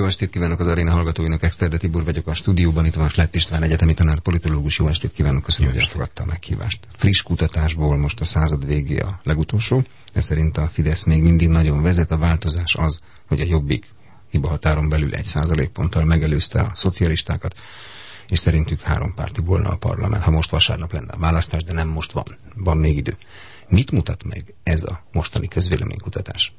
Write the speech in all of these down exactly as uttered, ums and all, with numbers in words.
Jó estét kívánok az aréna hallgatóinak, Exterde Tibor vagyok a stúdióban, itt van Slett István egyetemi tanár, politológus. Jó estét kívánok, köszönöm, hogy elfogadta a meghívást. Friss kutatásból most a század végé a legutolsó, ez szerint a Fidesz még mindig nagyon vezet, a változás az, hogy a Jobbik hibahatáron belül egy százalékponttal megelőzte a szocialistákat, és szerintük hárompárti volna a parlament, ha most vasárnap lenne a választás, de nem most van, van még idő. Mit mutat meg ez a mostani közvéleménykutatás?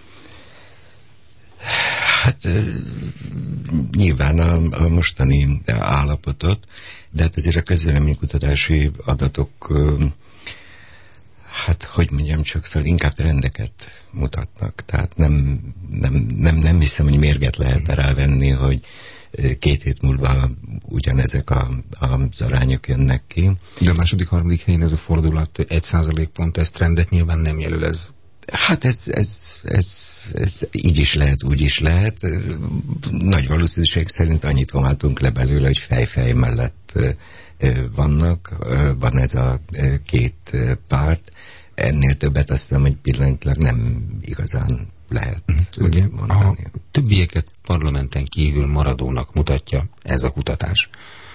Hát nyilván a, a mostani állapotot, de hát azért a közvéleménykutatási adatok, hát hogy mondjam csak, szóval inkább trendeket mutatnak. Tehát nem, nem, nem, nem hiszem, hogy mérget lehet rávenni, hogy két hét múlva ugyanezek a, az arányok jönnek ki. De a második, harmadik helyen ez a fordulat egy százalékpont, ez trendet nyilván nem jelöl, ez. Hát ez, ez, ez, ez így is lehet, úgy is lehet. Nagy valószínűség szerint annyit vonhatunk le belőle, hogy fej-fej mellett vannak. Van ez a két párt. Ennél többet azt hiszem, hogy pillanatilag nem igazán lehet ugye, mondani. A többieket parlamenten kívül maradónak mutatja ez a kutatás.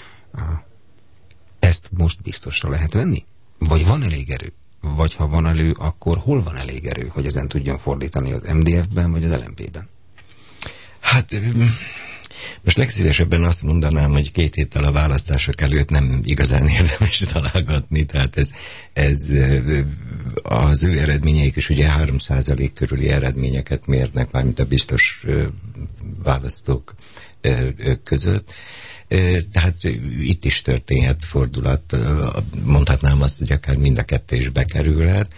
Ezt most biztosra lehet venni? Vagy van elég erő? Vagy ha van elő, akkor hol van elég erő, hogy ezen tudjon fordítani, az em dé ef-ben vagy az el em pé-ben? Hát most legszívesebben azt mondanám, hogy két héttel a választások előtt nem igazán érdemes találgatni, tehát ez, ez az ő eredményeik is ugye három százalék körüli eredményeket mérnek, mármint a biztos választók között. Tehát itt is történhet fordulat. Mondhatnám azt, hogy akár mind a kettő is bekerülhet.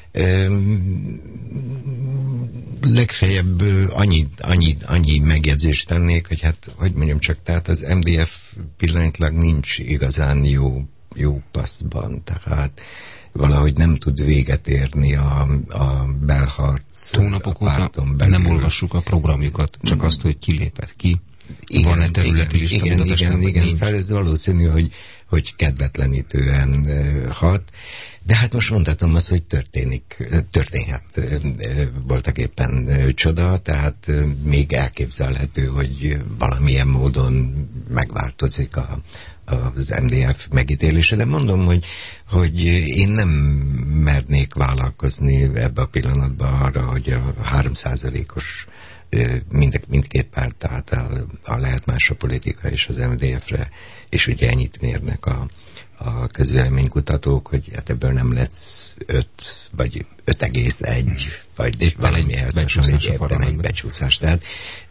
Legfeljebb annyi, annyi, annyi megjegyzést tennék, hogy hát, hogy mondjam csak, tehát az em dé ef pillanatilag nincs igazán jó, jó passzban, tehát valahogy nem tud véget érni a, a belharc. Hónapok óta nem olvassuk a programjukat, csak azt, hogy kilépett ki. Igen, van-e területi igen, lista? igen, igen, igen, szóval ez valószínű, hogy, hogy kedvetlenítően uh, hat, de hát most mondhatom azt, hogy történik, történhet uh, voltak éppen uh, csoda, tehát uh, még elképzelhető, hogy valamilyen módon megváltozik a, az em dé ef megítélése, de mondom, hogy, hogy én nem mernék vállalkozni ebbe a pillanatban arra, hogy a három százalékos Mind, mindkét párt, tehát a, a lehet más a politika és az em dé ef-re, és ugye ennyit mérnek a, a közvéleménykutatók, hogy hát ebből nem lesz öt, vagy öt egész egy, vagy és valami becsúszás, éppen egy becsúszás. Tehát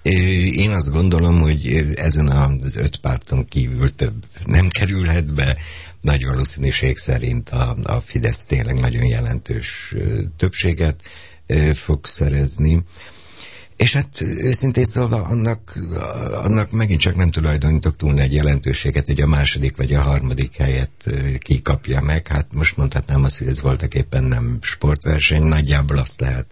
én azt gondolom, hogy ezen az öt párton kívül több nem kerülhet be. Nagy valószínűség szerint a, a Fidesz tényleg nagyon jelentős többséget fog szerezni. És hát őszintén szólva annak, annak megint csak nem tulajdonítok túl nagy jelentőséget, hogy a második vagy a harmadik helyet ki kapja meg. Hát most mondhatnám azt, hogy ez voltak éppen nem sportverseny, nagyjából azt lehet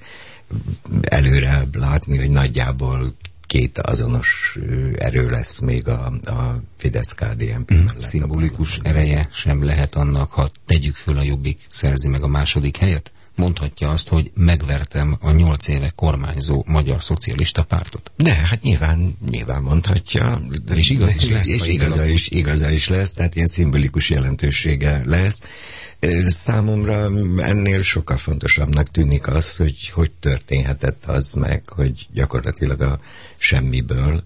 előre látni, hogy nagyjából két azonos erő lesz még a, a Fidesz-ká dé en pé mm, mellett. Szimbolikus ereje sem lehet annak, ha tegyük föl a Jobbik szerzi meg a második helyet? Mondhatja azt, hogy megvertem a nyolc éve kormányzó magyar szocialista pártot. De, hát nyilván, nyilván mondhatja. És igaz is lesz. És igaza is, igaza is lesz, tehát ilyen szimbolikus jelentősége lesz. Számomra ennél sokkal fontosabbnak tűnik az, hogy hogy történhetett az meg, hogy gyakorlatilag a semmiből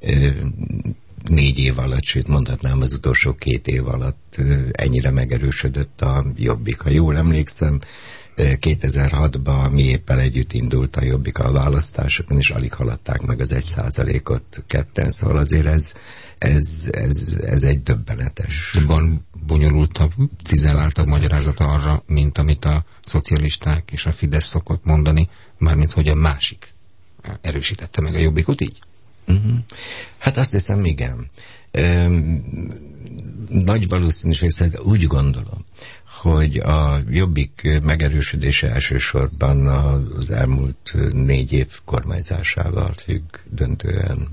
négy év alatt, sőt mondhatnám az utolsó két év alatt ennyire megerősödött a Jobbik. Ha jól emlékszem, kétezer-hatban mi éppen együtt indult a Jobbik a választásokon, és alig haladták meg az egy százalékot ketten, szóval azért ez, ez, ez, ez egy döbbenetes. Van bonyolultabb, cizelláltabb magyarázata arra, mint amit a szocialisták és a Fidesz szokott mondani, mármint hogy a másik erősítette meg a Jobbikot így? Uh-huh. Hát azt hiszem, igen. Üm, nagy valószínűség szerint úgy gondolom, hogy a Jobbik megerősödése elsősorban az elmúlt négy év kormányzásával függ döntően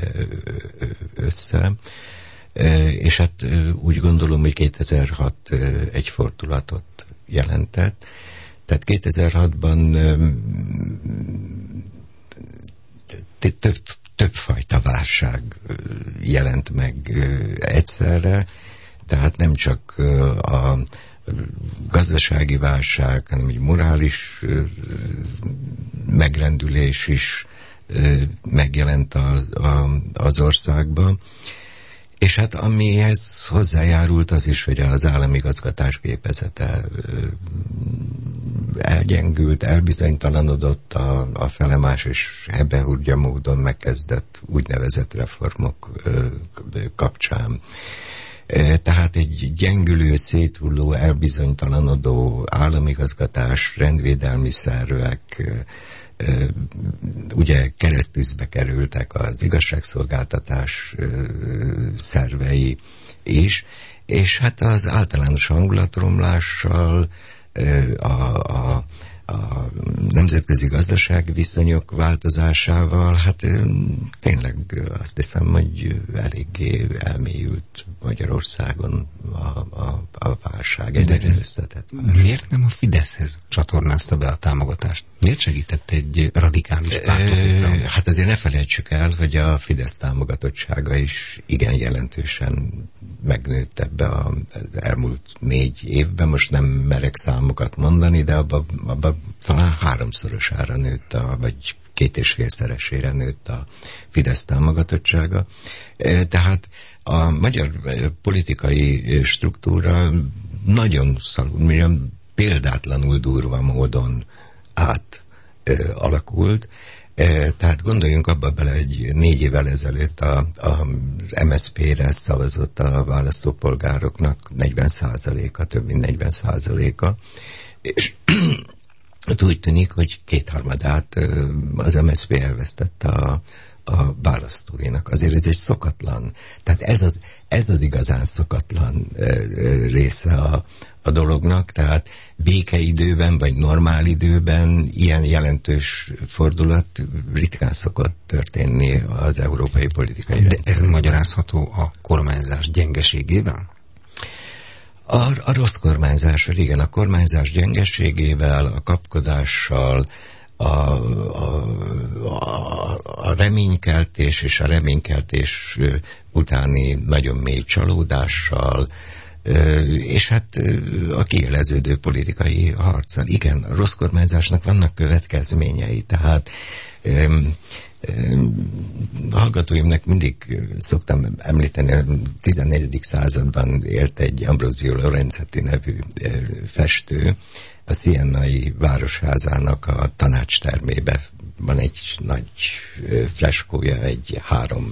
össze. És hát úgy gondolom, hogy kétezer-hat egy fordulatot jelentett. Tehát kétezer-hatban több, többfajta válság jelent meg egyszerre, tehát nem csak a gazdasági válság, hanem egy morális megrendülés is megjelent a, a, az országban. És hát amihez hozzájárult az is, hogy az államigazgatás gépezete elgyengült, elbizonytalanodott a, a felemás és hebehúrgya módon megkezdett úgynevezett reformok kapcsán. Tehát egy gyengülő, széthulló, elbizonytalanodó államigazgatás, rendvédelmi szervek, ugye keresztüzbe kerültek az igazságszolgáltatás szervei is, és hát az általános hangulatromlással, a, a, a nemzetközi gazdasági viszonyok változásával, hát tényleg azt hiszem, hogy eléggé elmélyült Magyarországon a, a, a válság. Egyre összetett. Miért nem a Fideszhez csatornázta be a támogatást? Miért segített egy radikális pártot? Hát azért ne felejtsük el, hogy a Fidesz támogatottsága is igen jelentősen megnőtt ebbe az elmúlt négy évben. Most nem merek számokat mondani, de abban abba talán háromszorosára nőtt, a, vagy két és félszeresére nőtt a Fidesz támogatottsága. Tehát a magyar politikai struktúra nagyon szalul, példátlanul durva módon át alakult. Tehát gondoljunk abba bele, hogy négy évvel ezelőtt a, a em es zé pé-re szavazott a választópolgároknak negyven százaléka, több mint negyven százaléka, és úgy tűnik, hogy kétharmadát az em es zé pé elvesztette a, a választóinak. Azért ez egy szokatlan, tehát ez az, ez az igazán szokatlan része a, a dolognak, tehát békeidőben vagy normál időben ilyen jelentős fordulat ritkán szokott történni az európai politikai De rendszerben. ez magyarázható a kormányzás gyengeségével? A, a rossz kormányzással, igen, a kormányzás gyengeségével, a kapkodással, a, a, a, a reménykeltés és a reménykeltés utáni nagyon mély csalódással, és hát a kiéleződő politikai harccal. Igen, a rossz kormányzásnak vannak következményei, tehát a hallgatóimnak mindig szoktam említeni, a tizennegyedik században élt egy Ambrosio Lorenzetti nevű festő, a Siennai Városházának a tanácstermébe van egy nagy freskója, egy három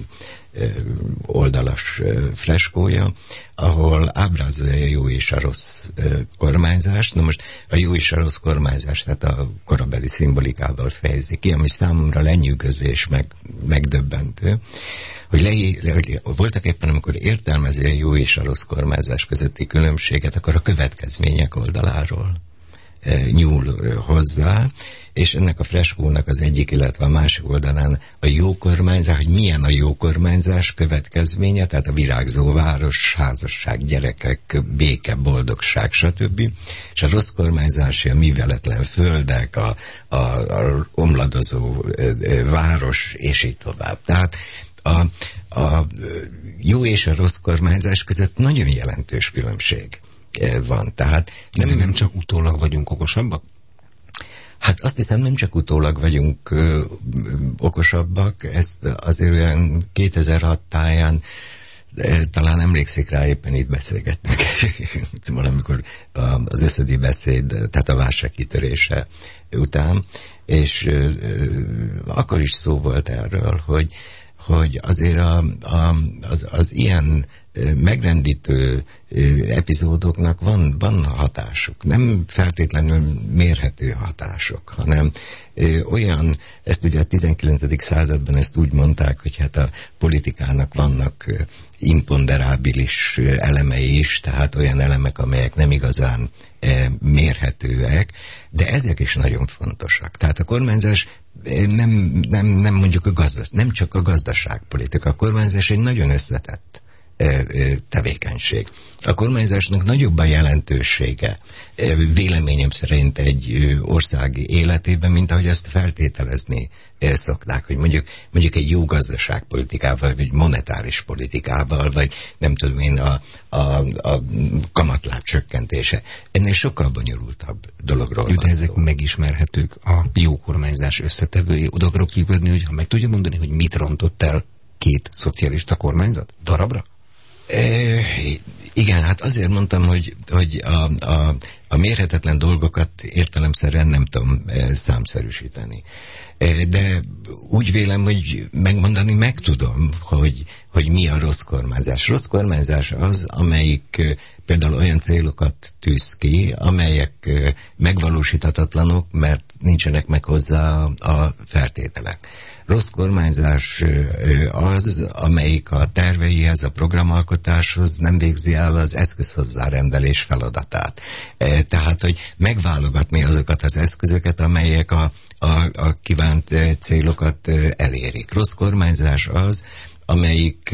oldalas freskója, ahol ábrázolja a jó és a rossz kormányzást. Na most a jó és a rossz kormányzást, tehát a korabeli szimbolikával fejezi ki, ami számomra lenyűgöző és meg, megdöbbentő, hogy, le, hogy voltak éppen, amikor értelmezi a jó és a rossz kormányzás közötti különbséget, akkor a következmények oldaláról nyúl hozzá, és ennek a freskónak az egyik, illetve a másik oldalán a jó kormányzás, hogy milyen a jó kormányzás következménye, tehát a virágzó város, házasság, gyerekek, béke, boldogság, stb. És a rossz kormányzás, a műveletlen földek, a, a, a omladozó város, és így tovább. Tehát a, a jó és a rossz kormányzás között nagyon jelentős különbség van. Tehát nem, nem csak utólag vagyunk okosabbak? Hát azt hiszem, nem csak utólag vagyunk ö, okosabbak, ezt azért olyan kétezer-hat táján de, talán emlékszik rá, éppen itt beszélgettünk valamikor az összödi beszéd, tehát a válság kitörése után, és ö, akkor is szó volt erről, hogy hogy azért a, a, az, az ilyen megrendítő epizódoknak van, van hatásuk. Nem feltétlenül mérhető hatások, hanem ö, olyan, ezt ugye a tizenkilencedik században ezt úgy mondták, hogy hát a politikának vannak ö, imponderábilis elemei is, tehát olyan elemek, amelyek nem igazán ö, mérhetőek, de ezek is nagyon fontosak. Tehát a kormányzás nem, nem, nem mondjuk a gazdas, nem csak a gazdaságpolitika, a kormányzás egy nagyon összetett tevékenység. A kormányzásnak nagyobb a jelentősége véleményem szerint egy ország életében, mint ahogy ezt feltételezni szokták, hogy mondjuk, mondjuk egy jó gazdaságpolitikával, vagy monetáris politikával, vagy nem tudom én, a, a, a kamatláb csökkentése. Ennél sokkal bonyolultabb dologról van ezek szó. Megismerhetők a jó kormányzás összetevői. Oda akarok kikötni, hogy ha meg tudja mondani, hogy mit rontott el két szocialista kormányzat? Darabra? E, igen, hát azért mondtam, hogy, hogy a, a, a mérhetetlen dolgokat értelemszerűen nem tudom e, számszerűsíteni. E, de úgy vélem, hogy megmondani meg tudom, hogy, hogy mi a rossz kormányzás. Rossz kormányzás az, amelyik e, például olyan célokat tűz ki, amelyek e, megvalósíthatatlanok, mert nincsenek meg hozzá a feltételek. Rossz kormányzás az, amelyik a terveihez, a programalkotáshoz nem végzi el az eszközhozzárendelés feladatát. Tehát, hogy megválogatni azokat az eszközöket, amelyek a, a, a kívánt célokat elérik. Rossz kormányzás az, amelyik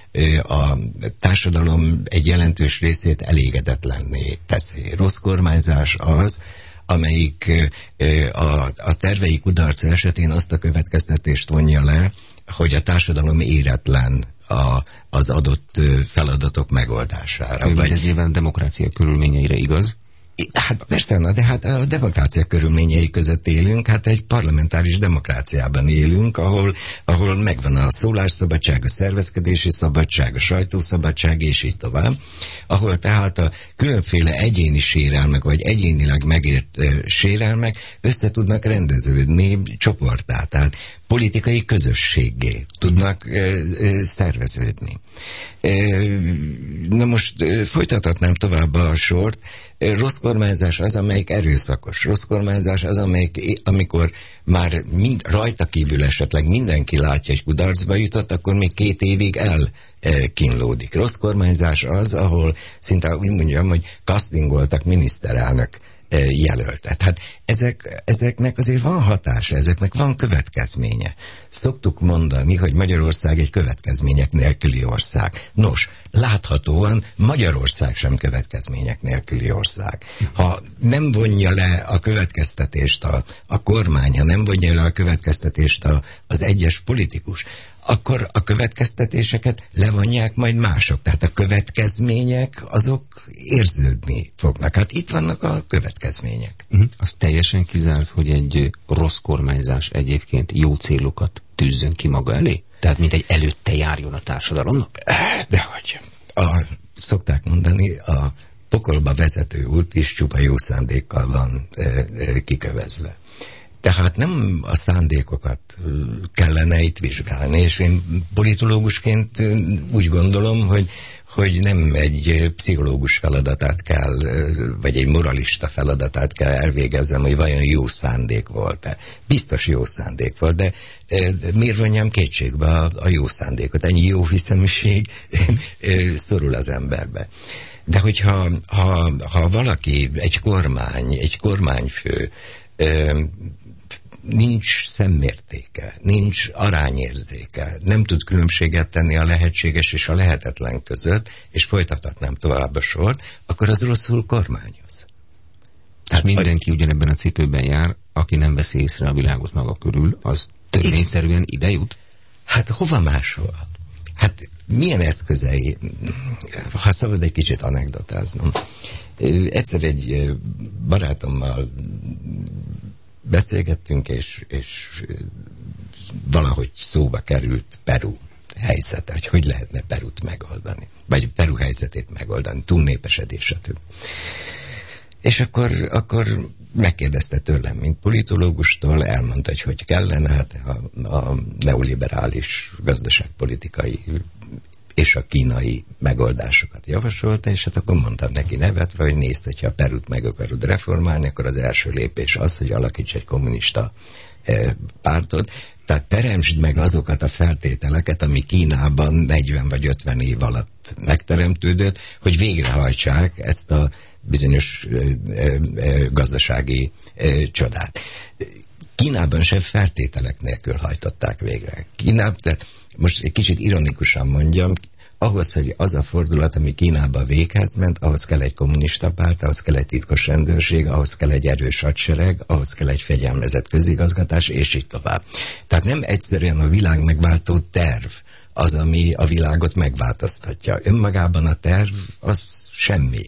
a társadalom egy jelentős részét elégedetlenné teszi. Rossz kormányzás az, amelyik a, a tervei kudarca esetén azt a következtetést vonja le, hogy a társadalom éretlen a, az adott feladatok megoldására. Vagy ez nyilván a demokrácia körülményeire igaz? Hát persze, na, de hát a demokrácia körülményei között élünk, hát egy parlamentáris demokráciában élünk, ahol, ahol megvan a szólásszabadság, a szervezkedési szabadság, a sajtószabadság, és így tovább, ahol tehát a különféle egyéni sérelmek, vagy egyénileg megért e, sérelmek össze tudnak rendeződni csoporttá, tehát politikai közösséggé tudnak e, e, szerveződni. E, na most e, folytathatnám tovább a sort. Rossz kormányzás az, amelyik erőszakos. Rossz kormányzás az, amelyik, amikor már mind, rajta kívül esetleg mindenki látja, hogy kudarcba jutott, akkor még két évig elkínlódik. Rossz kormányzás az, ahol szinte úgy mondjam, hogy castingoltak miniszterelnök jelöltet. Hát ezek, ezeknek azért van hatása, ezeknek van következménye. Szoktuk mondani, hogy Magyarország egy következmények nélküli ország. Nos, láthatóan Magyarország sem következmények nélküli ország. Ha nem vonja le a következtetést a, a kormány, ha nem vonja le a következtetést a, az egyes politikus, akkor a következtetéseket levonják majd mások. Tehát a következmények azok érződni fognak. Hát itt vannak a következmények. Uh-huh. Az teljesen kizárt, hogy egy rossz kormányzás egyébként jó célokat tűzzön ki maga elé? Tehát mint egy előtte járjon a társadalomnak? Dehogy. A, szokták mondani, a pokolba vezető út is csupa jó szándékkal van e, e, kikövezve. Tehát nem a szándékokat kellene itt vizsgálni, és én politológusként úgy gondolom, hogy, hogy nem egy pszichológus feladatát kell, vagy egy moralista feladatát kell elvégezzem, hogy vajon jó szándék volt-e. Biztos jó szándék volt, de, de miért vonjam kétségbe a, a jó szándékot? Ennyi jó hiszeműség szorul az emberbe. De hogyha ha, ha valaki, egy kormány, egy kormányfő nincs szemmértéke, nincs arányérzéke, nem tud különbséget tenni a lehetséges és a lehetetlen között, és folytathatnám tovább a sort, akkor az rosszul kormányoz. Tehát mindenki a... ugyanebben a cipőben jár, aki nem veszi észre a világot maga körül, az törvényszerűen ide jut? Hát hova máshol? Hát milyen eszközei, ha szabad egy kicsit anekdotáznom. Egyszer egy barátommal beszélgettünk, és, és valahogy szóba került Peru helyzete, hogy hogy lehetne Perut megoldani, vagy Peru helyzetét megoldani, túlnépesedés, stb. És akkor, akkor megkérdezte tőlem, mint politológustól, elmondta, hogy hogy kellene, hát a, a neoliberális gazdaságpolitikai és a kínai megoldásokat javasolta, és hát akkor mondtam neki nevetve, hogy nézd, hogyha a Perut meg akarod reformálni, akkor az első lépés az, hogy alakíts egy kommunista eh, pártot. Tehát teremtsd meg azokat a feltételeket, ami Kínában negyven vagy ötven év alatt megteremtődött, hogy végrehajtsák ezt a bizonyos eh, eh, gazdasági eh, csodát. Kínában sem feltételek nélkül hajtották végre. Kínában, tehát most egy kicsit ironikusan mondjam, a, ahhoz, hogy az a fordulat, ami Kínába véghez ment, ahhoz kell egy kommunista párt, ahhoz kell egy titkos rendőrség, ahhoz kell egy erős hadsereg, ahhoz kell egy fegyelmezett közigazgatás, és így tovább. Tehát nem egyszerűen a világ megváltó terv az, ami a világot megváltoztatja. Önmagában a terv az semmi.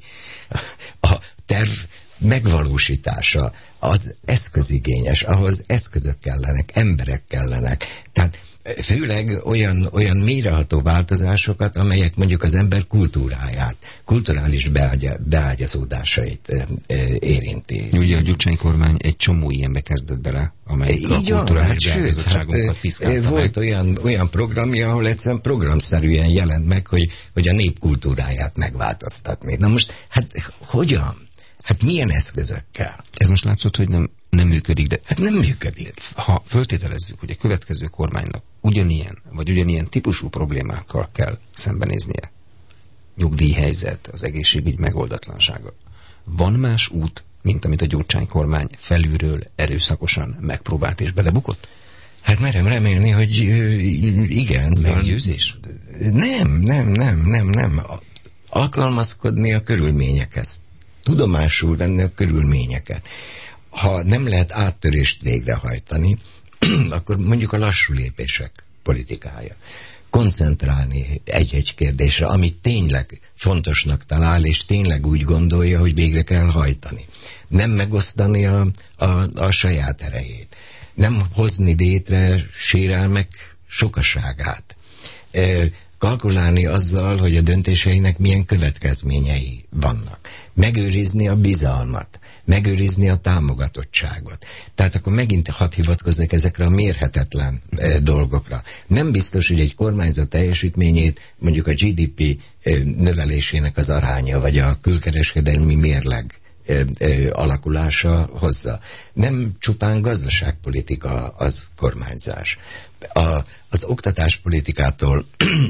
A terv megvalósítása az eszközigényes, ahhoz eszközök kellenek, emberek kellenek. Tehát főleg olyan, olyan mélyreható változásokat, amelyek mondjuk az ember kultúráját, kulturális beágya, beágyazódásait e, e, érinti. Ugye a Gyurcsány kormány egy csomó ilyenbe kezdett bele, amelyik így a kulturális hát, beágyazottságunkat piszkálta Volt meg. olyan, olyan programja, ahol egyszerűen programszerűen jelent meg, hogy, hogy a nép kultúráját megváltoztatni. Na most, hát hogyan? Hát milyen eszközökkel? Ez most látszott, hogy nem, nem működik, de... Hát nem működik. Ha föltételezzük, hogy a következő kormánynak ugyanilyen, vagy ugyanilyen típusú problémákkal kell szembenéznie, nyugdíjhelyzet, az egészségügy megoldatlansága, van más út, mint amit a Gyurcsány kormány felülről erőszakosan megpróbált és belebukott? Hát merem remélni, hogy igen. Meggyőzés? Nem, nem, nem, nem, nem. Alkalmazkodni a körülményekhez. Tudomásul venni a körülményeket. Ha nem lehet áttörést végrehajtani, akkor mondjuk a lassú lépések politikája. Koncentrálni egy-egy kérdésre, amit tényleg fontosnak talál, és tényleg úgy gondolja, hogy végre kell hajtani. Nem megosztani a, a, a saját erejét. Nem hozni létre sérelmek sokaságát. E, kalkulálni azzal, hogy a döntéseinek milyen következményei vannak. Megőrizni a bizalmat, megőrizni a támogatottságot. Tehát akkor megint hadd hivatkozzak ezekre a mérhetetlen e, dolgokra. Nem biztos, hogy egy kormányzat teljesítményét mondjuk a gé dé pé e, növelésének az aránya, vagy a külkereskedelmi mérleg e, e, alakulása hozza. Nem csupán gazdaságpolitika az kormányzás. A, az oktatáspolitikától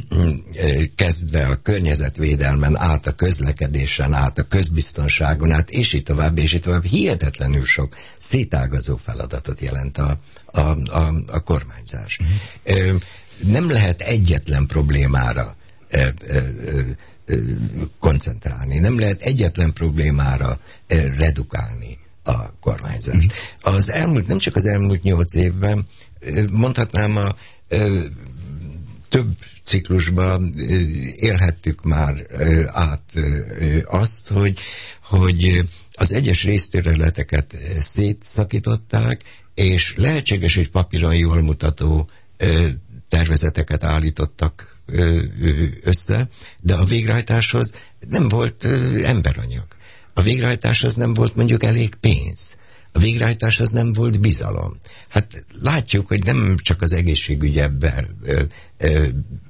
kezdve a környezetvédelmen át, a közlekedésen át, a közbiztonságon át, és így tovább, és így tovább hihetetlenül sok szétágazó feladatot jelent a, a, a, a kormányzás. Mm. Nem lehet egyetlen problémára koncentrálni, nem lehet egyetlen problémára redukálni a kormányzást. Mm. Az elmúlt, nem csak az elmúlt nyolc évben, mondhatnám a ö, több ciklusban ö, élhettük már ö, át ö, azt, hogy, hogy az egyes részterületeket szétszakították, és lehetséges, hogy papíron jól mutató ö, tervezeteket állítottak ö, össze, de a végrehajtáshoz nem volt ö, emberanyag. A végrehajtáshoz nem volt mondjuk elég pénz. A végrehajtáshoz nem volt bizalom. Hát látjuk, hogy nem csak az egészségügy ebben ö, ö,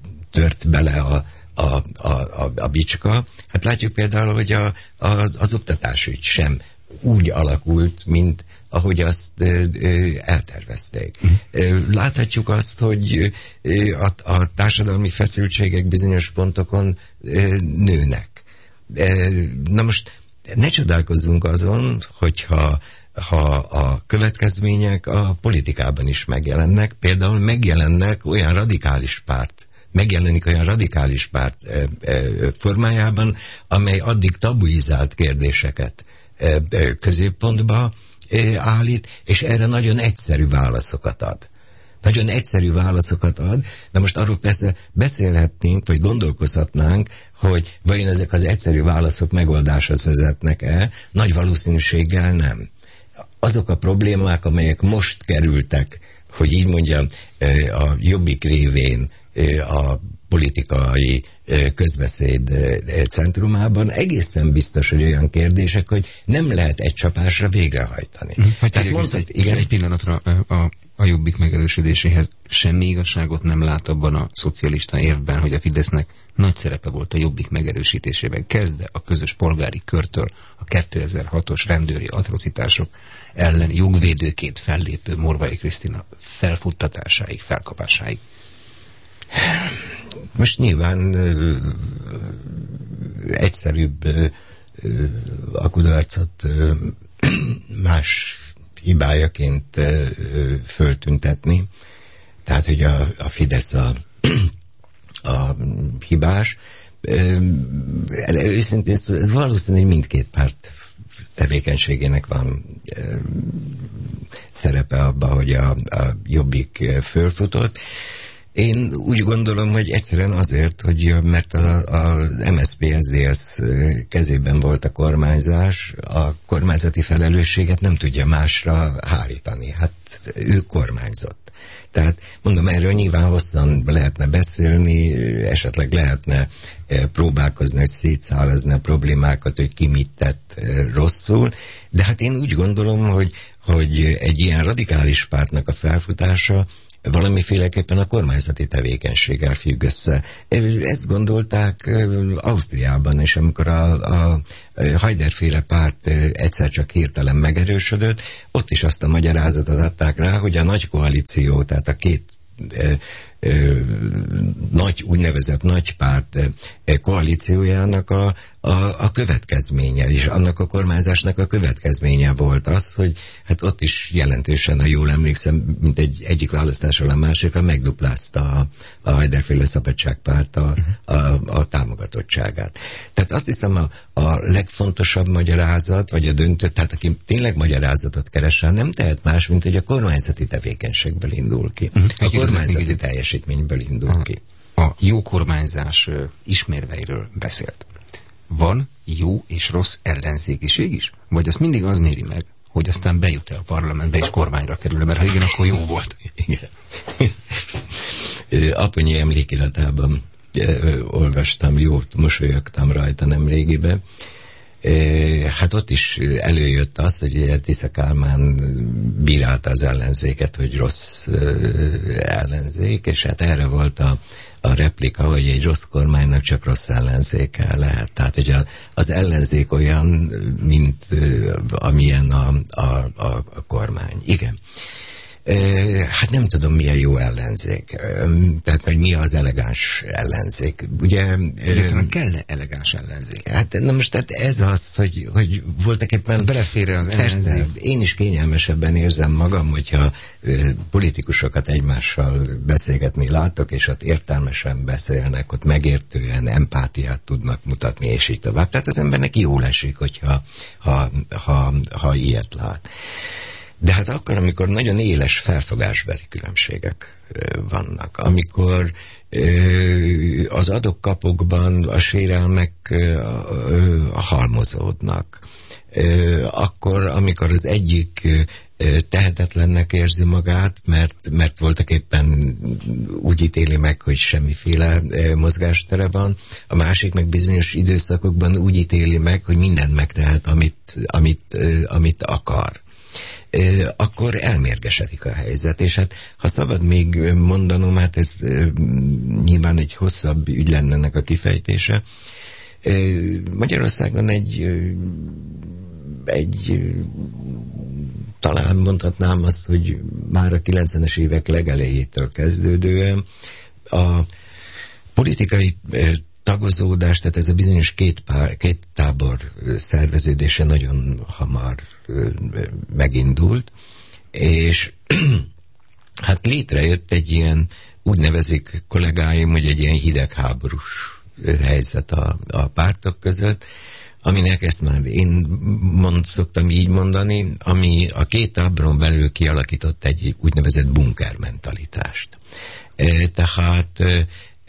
tört bele a, a, a, a, a bicska. Hát látjuk például, hogy a, a, az oktatásügy sem úgy alakult, mint ahogy azt ö, ö, eltervezték. Ö, láthatjuk azt, hogy ö, a, a társadalmi feszültségek bizonyos pontokon ö, nőnek. Ö, na most ne csodálkozzunk azon, hogyha ha a következmények a politikában is megjelennek, például megjelennek olyan radikális párt, megjelenik olyan radikális párt e, e, formájában, amely addig tabuizált kérdéseket e, e, középpontba e, állít, és erre nagyon egyszerű válaszokat ad. Nagyon egyszerű válaszokat ad, de most arról persze beszélhetnénk, vagy gondolkozhatnánk, hogy vajon ezek az egyszerű válaszok megoldáshoz vezetnek-e, nagy valószínűséggel nem. Azok a problémák, amelyek most kerültek, hogy így mondjam, a Jobbik révén a politikai közbeszéd centrumában, egészen biztos, hogy olyan kérdések, hogy nem lehet egy csapásra végrehajtani. Hogy Tehát mondtad, egy, igen? egy pillanatra a, a Jobbik megerősödéséhez semmi igazságot nem lát abban a szocialista érvben, hogy a Fidesznek nagy szerepe volt a Jobbik megerősítésében, kezdve a közös polgári körtől a kétezer-hatos rendőri atrocitások ellen jogvédőként fellépő Morvai Krisztina felfuttatásáig, felkapásáig. Most nyilván ö, egyszerűbb ö, a kudarcot ö, más hibájaként ö, föltüntetni. Tehát, hogy a, a Fidesz a, a hibás. Őszintén valószínűleg mindkét párt tevékenységének van szerepe abban, hogy a, a Jobbik fölfutott. Én úgy gondolom, hogy egyszerűen azért, hogy mert az em es zé pé es zé es kezében volt a kormányzás, a kormányzati felelősséget nem tudja másra hárítani. Hát ő kormányzott. Tehát mondom, erről nyilván hosszan lehetne beszélni, esetleg lehetne próbálkozni, hogy szétszállazni a problémákat, hogy ki mit tett rosszul, de hát én úgy gondolom, hogy, hogy egy ilyen radikális pártnak a felfutása valamiféleképpen a kormányzati tevékenységgel függ össze. Ezt gondolták Ausztriában, és amikor a, a Haider-féle párt egyszer csak hirtelen megerősödött, ott is azt a magyarázatot adták rá, hogy a nagy koalíció, tehát a két ö, ö, nagy, úgynevezett nagypárt ö, koalíciójának a, a, a következménye, és annak a kormányzásnak a következménye volt az, hogy hát ott is jelentősen, ha jól emlékszem, mint egy egyik választásról a másikra megduplázta a, a Haider-féle Szabadságpárt a, a, a támogatottságát. Tehát azt hiszem a, a legfontosabb magyarázat, vagy a döntő, tehát aki tényleg magyarázatot keresel, nem tehet más, mint hogy a kormányzati tevékenységből indul ki. Uh-huh. A kormányzati teljesítményből indul uh-huh. ki. A jó kormányzás uh, ismérveiről beszélt. Van jó és rossz ellenzékiség is? Vagy azt mindig az méri meg, hogy aztán bejut-e a parlamentbe és kormányra kerül, mert ha igen, akkor jó volt. Igen. Aponyi emlékiratában olvastam, jót mosolyogtam rajta nemrégiben. Hát ott is előjött az, hogy Tisza Kálmán bírálta az ellenzéket, hogy rossz ellenzék, és hát erre volt a, a replika, hogy egy rossz kormánynak csak rossz ellenzéke lehet. Tehát, hogy a, az ellenzék olyan, mint amilyen a, a, a, a kormány. Igen. Hát nem tudom, milyen jó ellenzék. Tehát, hogy mi az elegáns ellenzék. Ugye... Egyébként kell-e elegáns ellenzék? Hát, na most tehát ez az, hogy, hogy voltak éppen... Belefér az ellenzék? Persze, én is kényelmesebben érzem magam, hogyha politikusokat egymással beszélgetni látok, és ott értelmesen beszélnek, ott megértően empátiát tudnak mutatni, és így tovább. Tehát az embernek jól esik, hogyha ha, ha, ha ilyet lát. De hát akkor, amikor nagyon éles felfogásbeli különbségek vannak, amikor az adok-kapokban a sérelmek halmozódnak, akkor, amikor az egyik tehetetlennek érzi magát, mert, mert voltak éppen úgy ítéli meg, hogy semmiféle mozgástere van, a másik meg bizonyos időszakokban úgy ítéli meg, hogy mindent megtehet, amit, amit, amit akar. Akkor elmérgesedik a helyzet, és hát ha szabad még mondanom, hát ez nyilván egy hosszabb ügy lenne ennek a kifejtése. Magyarországon egy egy talán mondhatnám azt, hogy már a kilencvenes évek legelejétől kezdődően a politikai tagozódás, tehát ez a bizonyos két, pár, két tábor szerveződése nagyon hamar megindult, és hát létrejött egy ilyen, úgy nevezik kollégáim, hogy egy ilyen hidegháborús helyzet a, a pártok között, aminek ezt már én mond, szoktam így mondani, ami a két táboron belül kialakított egy úgynevezett bunkermentalitást. E, tehát e,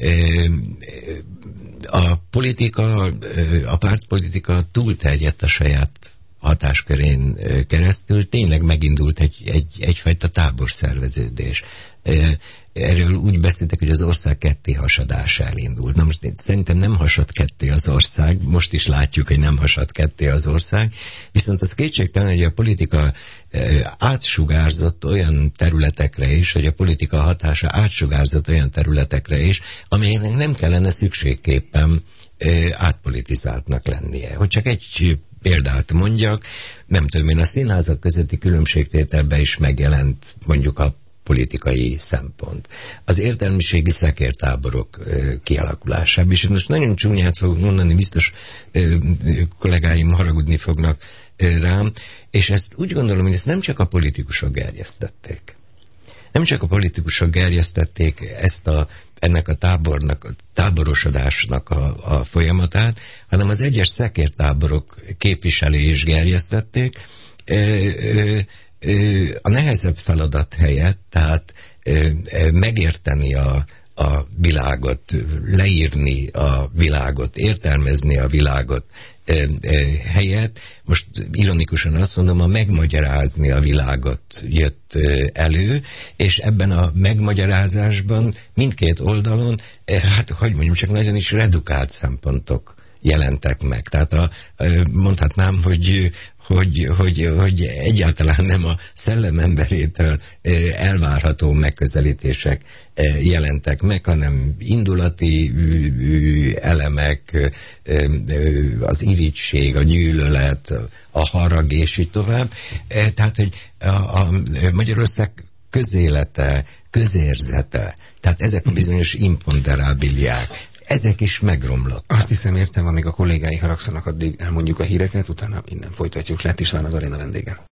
a politika, a pártpolitika túlterjedt a saját hatáskörén keresztül, tényleg megindult egy, egy, egyfajta táborszerveződés. Erről úgy beszéltek, hogy az ország ketté hasadása elindult. Na most szerintem nem hasad ketté az ország, most is látjuk, hogy nem hasad ketté az ország, viszont az kétségtelen, hogy a politika átsugárzott olyan területekre is, hogy a politika hatása átsugárzott olyan területekre is, amelyeknek nem kellene szükségképpen átpolitizáltnak lennie. Hogy csak egy példát mondjak, nem tudom én, a színházak közötti különbségtételben is megjelent mondjuk a politikai szempont. Az értelmiségi szekértáborok ö, kialakulásában, és most nagyon csúnyát fogok mondani, biztos ö, kollégáim haragudni fognak ö, rám, és ezt úgy gondolom, hogy ezt nem csak a politikusok gerjesztették. Nem csak a politikusok gerjesztették ezt a ennek a tábornak, a táborosodásnak a, a folyamatát, hanem az egyes szekértáborok képviselői is gerjesztették. A nehezebb feladat helyett, tehát megérteni a, a világot, leírni a világot, értelmezni a világot helyett, most ironikusan azt mondom, a megmagyarázni a világot jött elő, és ebben a megmagyarázásban mindkét oldalon, hát hogy mondjam, csak nagyon is redukált szempontok jelentek meg. Tehát a, mondhatnám, hogy Hogy, hogy, hogy egyáltalán nem a szellem emberétől elvárható megközelítések jelentek meg, hanem indulati elemek, az irigység, a gyűlölet, a harag, és így tovább. Tehát, hogy a, a Magyarország közélete, közérzete, tehát ezek a bizonyos imponderábiliák, ezek is megromlottak. Azt hiszem, értem, amíg a kollégái haragszanak, addig elmondjuk a híreket, utána innen folytatjuk. Lett István az aréna vendége.